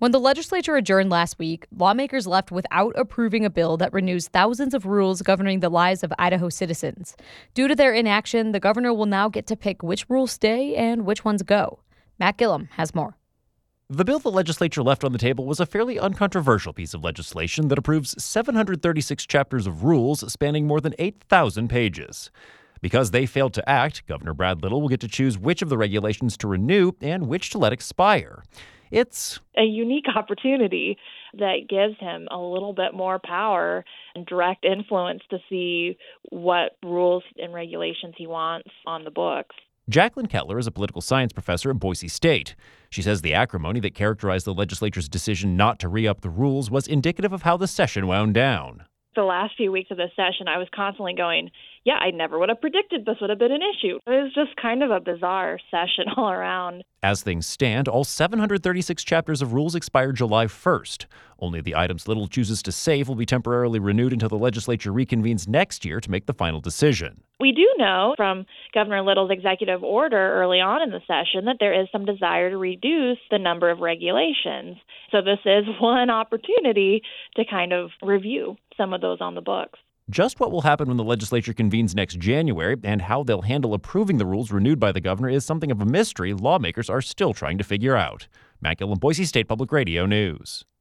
When the legislature adjourned last week, lawmakers left without approving a bill that renews thousands of rules governing the lives of Idaho citizens. Due to their inaction, the governor will now get to pick which rules stay and which ones go. Matt Gillum has more. The bill the legislature left on the table was a fairly uncontroversial piece of legislation that approves 736 chapters of rules spanning more than 8,000 pages. Because they failed to act, Governor Brad Little will get to choose which of the regulations to renew and which to let expire. It's a unique opportunity that gives him a little bit more power and direct influence to see what rules and regulations he wants on the books. Jacqueline Kettler is a political science professor at Boise State. She says the acrimony that characterized the legislature's decision not to re-up the rules was indicative of how the session wound down. The last few weeks of this session, I was constantly going, yeah, I never would have predicted this would have been an issue. It was just kind of a bizarre session all around. As things stand, all 736 chapters of rules expire July 1st. Only the items Little chooses to save will be temporarily renewed until the legislature reconvenes next year to make the final decision. We do know from Governor Little's executive order early on in the session that there is some desire to reduce the number of regulations. So this is one opportunity to kind of review some of those on the books. Just what will happen when the legislature convenes next January and how they'll handle approving the rules renewed by the governor is something of a mystery lawmakers are still trying to figure out. Matt Gillum, Boise State Public Radio News.